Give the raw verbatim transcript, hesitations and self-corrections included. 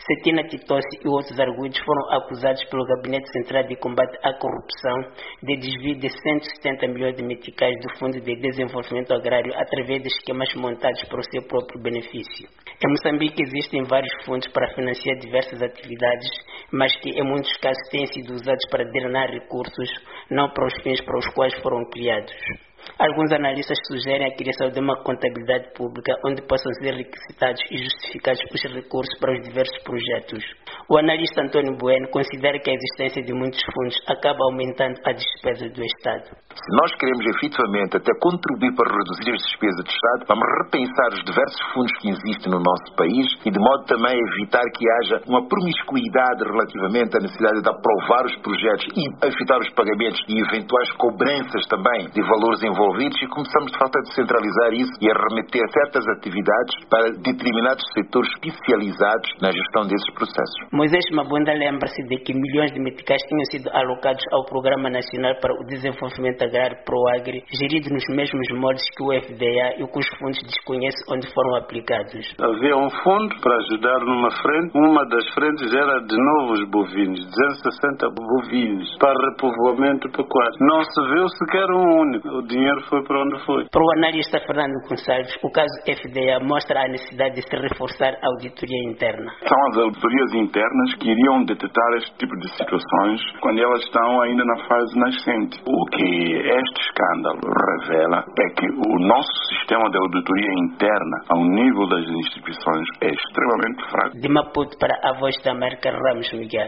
Cetina Titossi e outros arguidos foram acusados pelo Gabinete Central de Combate à Corrupção de desvio de cento e setenta milhões de meticais do Fundo de Desenvolvimento Agrário através de esquemas montados para o seu próprio benefício. Em Moçambique existem vários fundos para financiar diversas atividades, mas que em muitos casos têm sido usados para drenar recursos, não para os fins para os quais foram criados. Alguns analistas sugerem a criação de uma contabilidade pública onde possam ser requisitados e justificados os recursos para os diversos projetos. O analista Antônio Bueno considera que a existência de muitos fundos acaba aumentando a despesa do Estado. Se nós queremos efetivamente até contribuir para reduzir as despesas do Estado, vamos repensar os diversos fundos que existem no nosso país e de modo também a evitar que haja uma promiscuidade relativamente à necessidade de aprovar os projetos e evitar os pagamentos e eventuais cobranças também de valores envolvidos, e começamos de facto a descentralizar isso e a remeter certas atividades para determinados setores especializados na gestão desses processos. Moisés Mabunda lembra-se de que milhões de meticais tinham sido alocados ao Programa Nacional para o Desenvolvimento Agrário PROAGRE, gerido nos mesmos moldes que o F D A e cujos fundos desconhece onde foram aplicados. Havia um fundo para ajudar numa frente, uma das frentes era de novos bovinos, duzentos e sessenta bovinos, para repovoamento pecuário. Não se viu sequer um único, o dinheiro foi para onde foi. Para o analista Fernando Gonçalves, o caso F D A mostra a necessidade de se reforçar a auditoria interna. São as auditorias internas que iriam detectar este tipo de situações quando elas estão ainda na fase nascente. O que este escândalo revela é que o nosso sistema de auditoria interna, ao nível das instituições, é extremamente fraco. De Maputo para a Voz da América, Ramos Miguel.